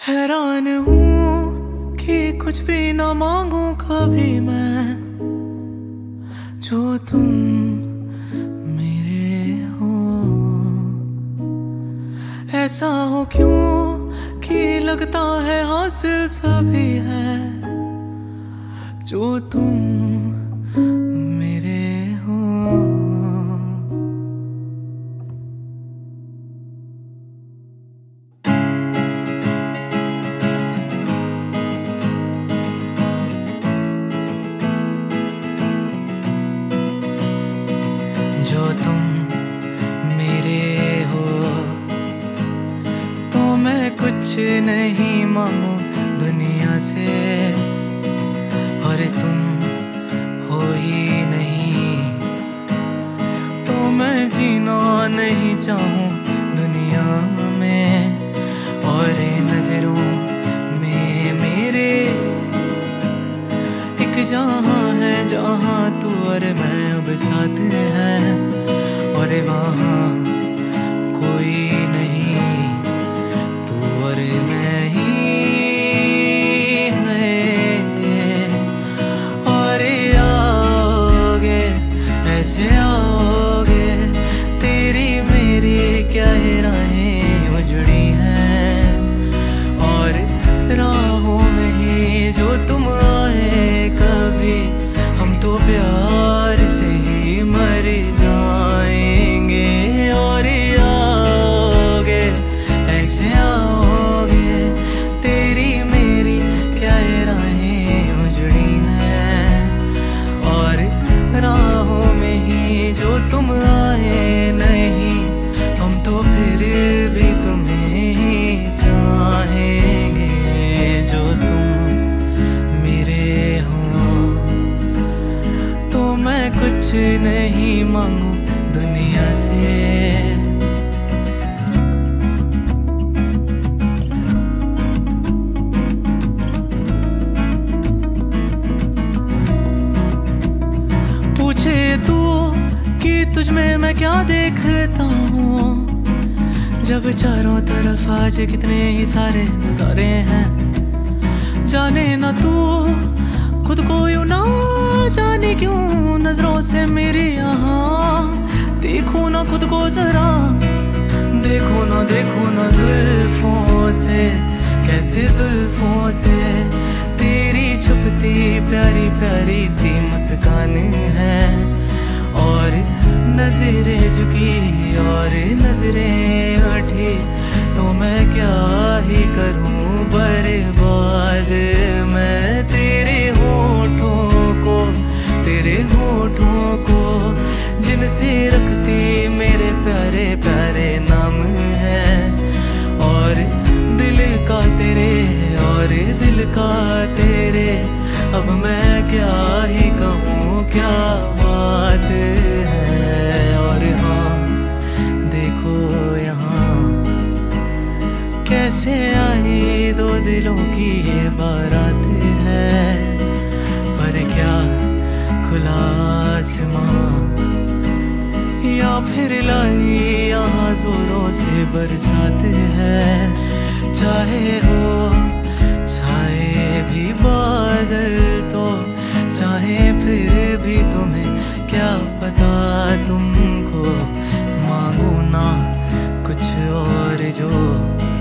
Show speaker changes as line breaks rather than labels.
हैरान हूँ कि कुछ भी ना मांगू कभी मैं, जो तुम मेरे हो। ऐसा हो क्यों कि लगता है हासिल सभी है, जो तुम मेरे हो। जो तुम मेरे हो, तो मैं कुछ नहीं मांगू दुनिया से, और तुम हो ही नहीं तो मैं जीना नहीं चाहूँ दुनिया में। और नजरों में मेरे एक जहाँ है जहाँ तू और मैं अब साथ है, और वहाँ कोई नहीं, तू और मैं ही है। और आओगे ऐसे आओगे, तेरी मेरी क्या राहें उजड़ी हैं, और राहों में ही जो तुम आए कभी, हम तो प्यार से ही मर जाएंगे। और आओगे ऐसे आओगे, तेरी मेरी क्या राहें उजड़ी हैं, और राहों में ही जो तुम आए नहीं, हम तो फिर भी तुम्हें ही चाहेंगे, जो तुम मेरे हो। तो मैं कुछ नहीं मांगू दुनिया से, पूछे तू कि तुझ में मैं क्या देखता हूँ, जब चारों तरफ आज कितने ही सारे नजारे हैं। जाने ना तू खुद को यूं ना जाने क्यों नजरों से मेरी यहाँ, देखो ना खुद को जरा, देखो ना जुल्फों से, कैसे जुल्फों से तेरी छुपती प्यारी प्यारी सी मुस्कान है। और नजरें झुकी और नजरें उठी, तो मैं क्या ही करूं बर्बाद मैं तेरे होठों को जिनसे रखती मेरे प्यारे प्यारे नाम है। और दिल का तेरे और दिल का तेरे, अब मैं क्या ही कहूँ क्या बात है। और हाँ देखो यहाँ कैसे आई दो दिलों की ये बारात है, पर क्या खुला आसमां या फिर लाई यहाँ जोरों से बरसात है। चाहे हो छाए भी बादल तो, चाहे फिर भी तुम्हें क्या पता, तुमको मांगू ना कुछ और जो